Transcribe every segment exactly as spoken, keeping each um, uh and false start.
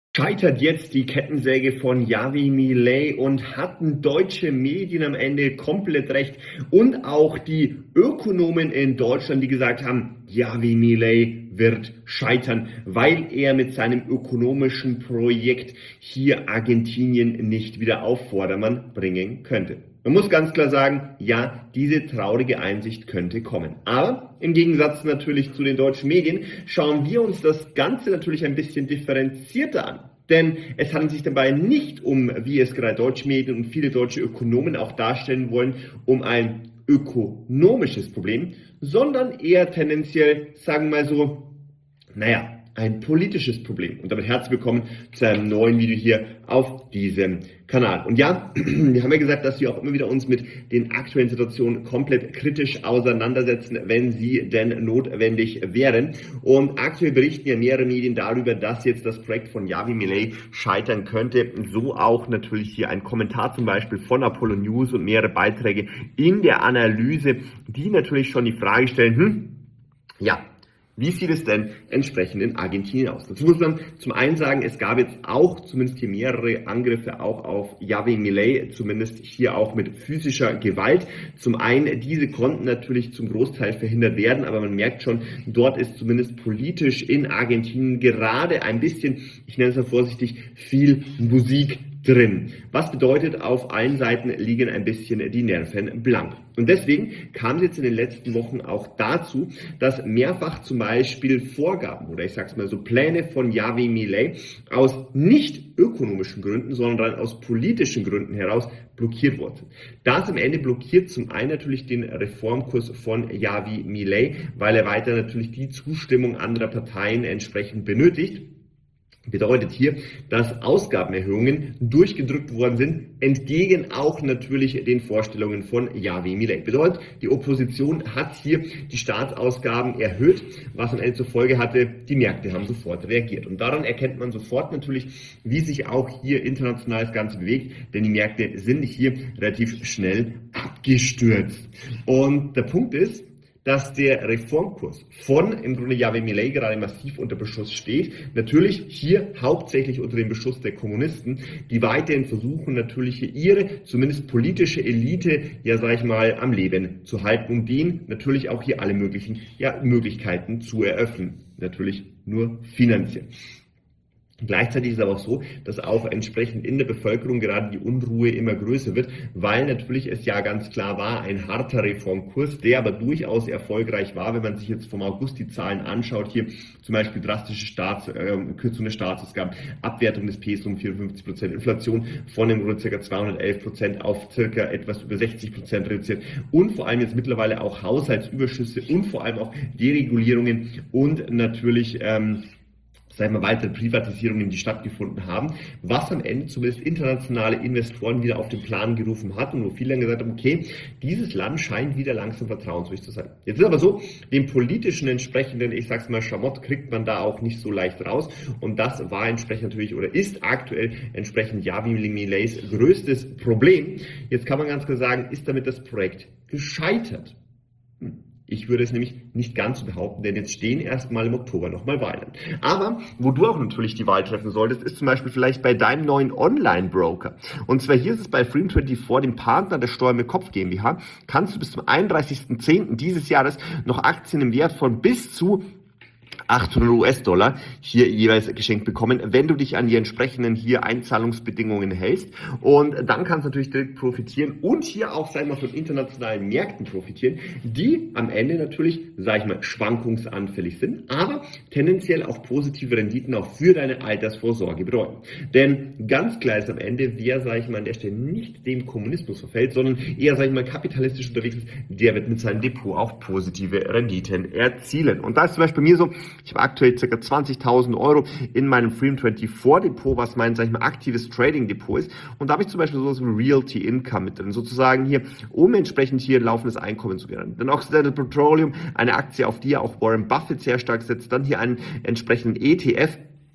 Scheitert jetzt die Kettensäge von Javi Milei und hatten deutsche Medien am Ende komplett recht und auch die Ökonomen in Deutschland, die gesagt haben, Javi Milei wird scheitern, weil er mit seinem ökonomischen Projekt hier Argentinien nicht wieder auf Vordermann bringen könnte. Man muss ganz klar sagen, ja, diese traurige Einsicht könnte kommen. Aber im Gegensatz natürlich zu den deutschen Medien schauen wir uns das Ganze natürlich ein bisschen differenzierter an. Denn es handelt sich dabei nicht um, wie es gerade deutsche Medien und viele deutsche Ökonomen auch darstellen wollen, um ein ökonomisches Problem, sondern eher tendenziell, sagen wir mal so, naja, ein politisches Problem. Und damit herzlich willkommen zu einem neuen Video hier auf diesem Kanal. Und ja, wir haben ja gesagt, dass wir auch immer wieder uns mit den aktuellen Situationen komplett kritisch auseinandersetzen, wenn sie denn notwendig wären. Und aktuell berichten ja mehrere Medien darüber, dass jetzt das Projekt von Javi Milei scheitern könnte. So auch natürlich hier ein Kommentar zum Beispiel von Apollo News und mehrere Beiträge in der Analyse, die natürlich schon die Frage stellen, hm, ja, wie sieht es denn entsprechend in Argentinien aus? Dazu muss man zum einen sagen, es gab jetzt auch zumindest hier mehrere Angriffe auch auf Javi Milei, zumindest hier auch mit physischer Gewalt. Zum einen, diese konnten natürlich zum Großteil verhindert werden, aber man merkt schon, dort ist zumindest politisch in Argentinien gerade ein bisschen, ich nenne es mal vorsichtig, viel Musik drin. Was bedeutet, auf allen Seiten liegen ein bisschen die Nerven blank. Und deswegen kam es jetzt in den letzten Wochen auch dazu, dass mehrfach zum Beispiel Vorgaben oder ich sag's mal so Pläne von Javi Milei aus nicht ökonomischen Gründen, sondern aus politischen Gründen heraus blockiert worden sind. Das am Ende blockiert zum einen natürlich den Reformkurs von Javi Milei, weil er weiter natürlich die Zustimmung anderer Parteien entsprechend benötigt. Bedeutet hier, dass Ausgabenerhöhungen durchgedrückt worden sind, entgegen auch natürlich den Vorstellungen von Javi Milei. Bedeutet, die Opposition hat hier die Staatsausgaben erhöht, was am Ende zur Folge hatte, die Märkte haben sofort reagiert. Und daran erkennt man sofort natürlich, wie sich auch hier international das Ganze bewegt, denn die Märkte sind hier relativ schnell abgestürzt. Und der Punkt ist, dass der Reformkurs von im Grunde Javi Milei gerade massiv unter Beschuss steht. Natürlich hier hauptsächlich unter dem Beschuss der Kommunisten, die weiterhin versuchen natürlich hier ihre zumindest politische Elite, ja sag ich mal, am Leben zu halten und denen natürlich auch hier alle möglichen ja, Möglichkeiten zu eröffnen. Natürlich nur finanziell. Gleichzeitig ist es aber auch so, dass auch entsprechend in der Bevölkerung gerade die Unruhe immer größer wird, weil natürlich es ja ganz klar war, ein harter Reformkurs, der aber durchaus erfolgreich war, wenn man sich jetzt vom August die Zahlen anschaut, hier zum Beispiel drastische Staats, äh, Kürzung der Staatsausgaben, Abwertung des Peso um vierundfünfzig Prozent, Inflation von dem Grund ca. zweihundertelf Prozent auf ca. etwas über sechzig Prozent reduziert und vor allem jetzt mittlerweile auch Haushaltsüberschüsse und vor allem auch Deregulierungen und natürlich ähm, sagen wir, weitere Privatisierungen, die stattgefunden haben, was am Ende zumindest internationale Investoren wieder auf den Plan gerufen hat und wo viele dann gesagt haben, okay, dieses Land scheint wieder langsam vertrauenswürdig zu sein. Jetzt ist aber so, den politischen entsprechenden, ich sag's mal, Schamott kriegt man da auch nicht so leicht raus und das war entsprechend natürlich oder ist aktuell entsprechend Javi Mileis größtes Problem. Jetzt kann man ganz klar sagen, ist damit das Projekt gescheitert? Hm. Ich würde es nämlich nicht ganz so behaupten, denn jetzt stehen erstmal im Oktober nochmal Wahlen. Aber wo du auch natürlich die Wahl treffen solltest, ist zum Beispiel vielleicht bei deinem neuen Online-Broker. Und zwar hier ist es bei Freedom vierundzwanzig, dem Partner der Steuer mit Kopf GmbH, kannst du bis zum einunddreißigsten zehnten dieses Jahres noch Aktien im Wert von bis zu achthundert US-Dollar hier jeweils geschenkt bekommen, wenn du dich an die entsprechenden hier Einzahlungsbedingungen hältst. Und dann kannst du natürlich direkt profitieren und hier auch, sag ich mal, von internationalen Märkten profitieren, die am Ende natürlich, sag ich mal, schwankungsanfällig sind, aber tendenziell auch positive Renditen auch für deine Altersvorsorge bedeuten. Denn ganz klar ist am Ende, wer, sag ich mal, an der Stelle nicht dem Kommunismus verfällt, sondern eher, sag ich mal, kapitalistisch unterwegs ist, der wird mit seinem Depot auch positive Renditen erzielen. Und da ist zum Beispiel bei mir so, ich habe aktuell ca. zwanzigtausend Euro in meinem Freedom vierundzwanzig Depot, was mein, sag ich mal, aktives Trading Depot ist. Und da habe ich zum Beispiel sowas wie Realty Income mit drin, sozusagen hier, um entsprechend hier laufendes Einkommen zu generieren. Dann Occidental Petroleum, eine Aktie, auf die ja auch Warren Buffett sehr stark setzt. Dann hier einen entsprechenden E T F,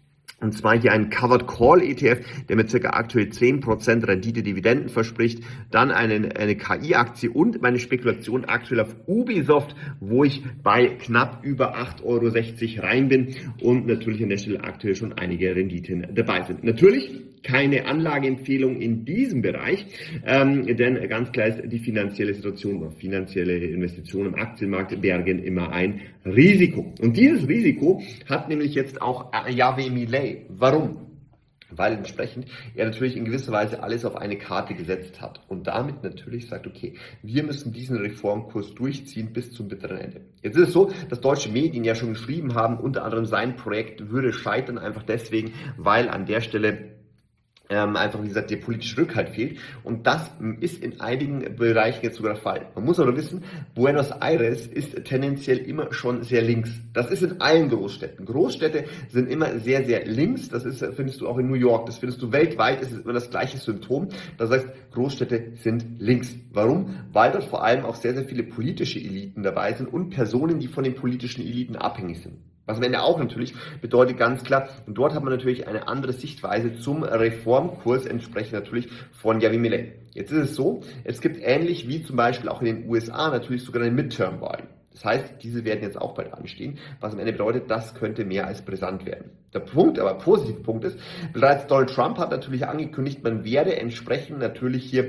Und zwar hier einen Covered Call E T F, der mit ca. aktuell zehn Prozent Rendite Dividenden verspricht. Dann eine, eine K I-Aktie und meine Spekulation aktuell auf Ubisoft, wo ich bei knapp über acht Euro sechzig rein bin und natürlich an der Stelle aktuell schon einige Renditen dabei sind. Natürlich keine Anlageempfehlung in diesem Bereich, ähm, denn ganz klar ist, die finanzielle Situation oder finanzielle Investitionen im Aktienmarkt bergen immer ein Risiko. Und dieses Risiko hat nämlich jetzt auch Yavin Milei. Warum? Weil entsprechend er natürlich in gewisser Weise alles auf eine Karte gesetzt hat und damit natürlich sagt, okay, wir müssen diesen Reformkurs durchziehen bis zum bitteren Ende. Jetzt ist es so, dass deutsche Medien ja schon geschrieben haben, unter anderem sein Projekt würde scheitern, einfach deswegen, weil an der Stelle Ähm, einfach, wie gesagt, der politische Rückhalt fehlt. Und das ist in einigen Bereichen jetzt sogar der Fall. Man muss aber wissen, Buenos Aires ist tendenziell immer schon sehr links. Das ist in allen Großstädten. Großstädte sind immer sehr, sehr links. Das ist, findest du auch in New York. Das findest du weltweit. Es ist immer das gleiche Symptom. Das heißt, Großstädte sind links. Warum? Weil dort vor allem auch sehr, sehr viele politische Eliten dabei sind und Personen, die von den politischen Eliten abhängig sind. Was am Ende auch natürlich bedeutet ganz klar, und dort hat man natürlich eine andere Sichtweise zum Reformkurs entsprechend natürlich von Yavin Milei. Jetzt ist es so, es gibt ähnlich wie zum Beispiel auch in den U S A natürlich sogar eine Midterm-Wahlen. Das heißt, diese werden jetzt auch bald anstehen, was am Ende bedeutet, das könnte mehr als brisant werden. Der Punkt, aber positive Punkt ist, bereits Donald Trump hat natürlich angekündigt, man werde entsprechend natürlich hier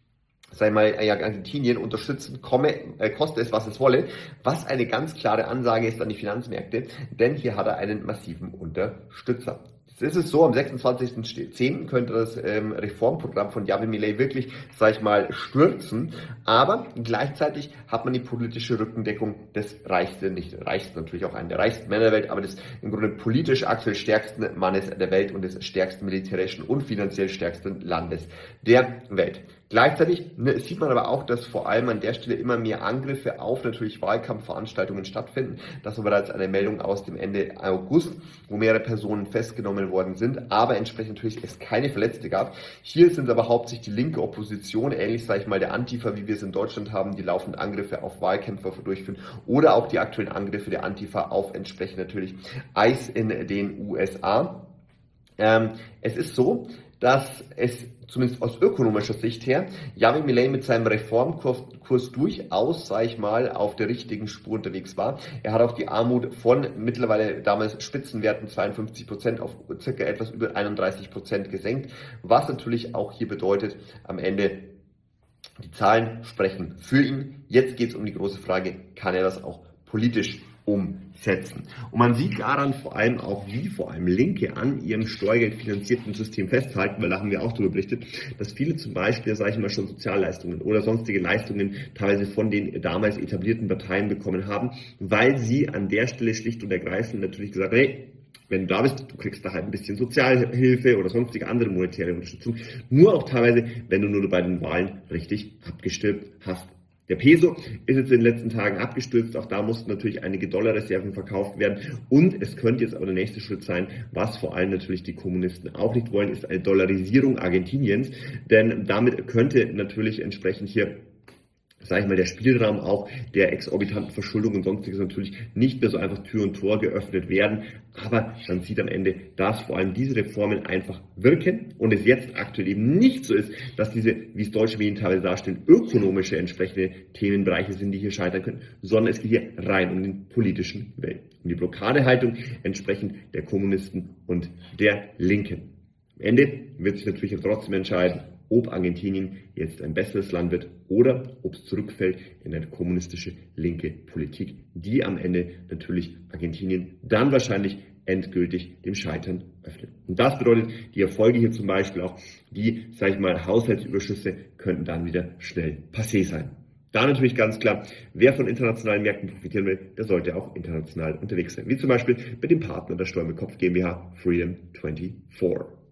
sei mal ja, Argentinien unterstützen, komme, äh, koste es, was es wolle, was eine ganz klare Ansage ist an die Finanzmärkte, denn hier hat er einen massiven Unterstützer. Jetzt ist es so, am sechsundzwanzigsten zehnten könnte das ähm, Reformprogramm von Yavin Milei wirklich, sag ich mal, stürzen, aber gleichzeitig hat man die politische Rückendeckung des reichsten, nicht des reichsten, natürlich auch einen der reichsten Männer der Welt, aber des im Grunde politisch aktuell stärksten Mannes der Welt und des stärksten militärischen und finanziell stärksten Landes der Welt. Gleichzeitig ne, sieht man aber auch, dass vor allem an der Stelle immer mehr Angriffe auf natürlich Wahlkampfveranstaltungen stattfinden. Das war bereits eine Meldung aus dem Ende August, wo mehrere Personen festgenommen worden sind, aber entsprechend natürlich es keine Verletzte gab. Hier sind aber hauptsächlich die linke Opposition, ähnlich sage ich mal der Antifa, wie wir es in Deutschland haben, die laufend Angriffe auf Wahlkämpfer durchführen oder auch die aktuellen Angriffe der Antifa auf entsprechend natürlich I C E in den U S A. Ähm, es ist so, dass es zumindest aus ökonomischer Sicht her, Yavin Milei mit seinem Reformkurs durchaus, sage ich mal, auf der richtigen Spur unterwegs war. Er hat auch die Armut von mittlerweile damals Spitzenwerten zweiundfünfzig Prozent auf circa etwas über einunddreißig Prozent gesenkt, was natürlich auch hier bedeutet, am Ende die Zahlen sprechen für ihn. Jetzt geht es um die große Frage, kann er das auch politisch umsetzen. Und man sieht daran vor allem auch, wie vor allem Linke an ihrem steuergeldfinanzierten System festhalten, weil da haben wir auch darüber berichtet, dass viele zum Beispiel, sage ich mal, schon Sozialleistungen oder sonstige Leistungen teilweise von den damals etablierten Parteien bekommen haben, weil sie an der Stelle schlicht und ergreifend natürlich gesagt haben, hey, wenn du da bist, du kriegst da halt ein bisschen Sozialhilfe oder sonstige andere monetäre Unterstützung, nur auch teilweise, wenn du nur bei den Wahlen richtig abgestimmt hast. Der Peso ist jetzt in den letzten Tagen abgestürzt, auch da mussten natürlich einige Dollarreserven verkauft werden und es könnte jetzt aber der nächste Schritt sein, was vor allem natürlich die Kommunisten auch nicht wollen, ist eine Dollarisierung Argentiniens, denn damit könnte natürlich entsprechend hier, sage ich mal, der Spielraum auch der exorbitanten Verschuldung und sonstiges natürlich nicht mehr so einfach Tür und Tor geöffnet werden. Aber man sieht am Ende, dass vor allem diese Reformen einfach wirken und es jetzt aktuell eben nicht so ist, dass diese, wie es deutsche Medien teilweise darstellen, ökonomische entsprechende Themenbereiche sind, die hier scheitern können, sondern es geht hier rein um den politischen Willen, um die Blockadehaltung entsprechend der Kommunisten und der Linken. Am Ende wird sich natürlich trotzdem entscheiden, ob Argentinien jetzt ein besseres Land wird oder ob es zurückfällt in eine kommunistische linke Politik, die am Ende natürlich Argentinien dann wahrscheinlich endgültig dem Scheitern öffnet. Und das bedeutet, die Erfolge hier zum Beispiel auch, die, sage ich mal, Haushaltsüberschüsse könnten dann wieder schnell passé sein. Da natürlich ganz klar, wer von internationalen Märkten profitieren will, der sollte auch international unterwegs sein. Wie zum Beispiel mit dem Partner der Steuerkopf GmbH Freedom vierundzwanzig.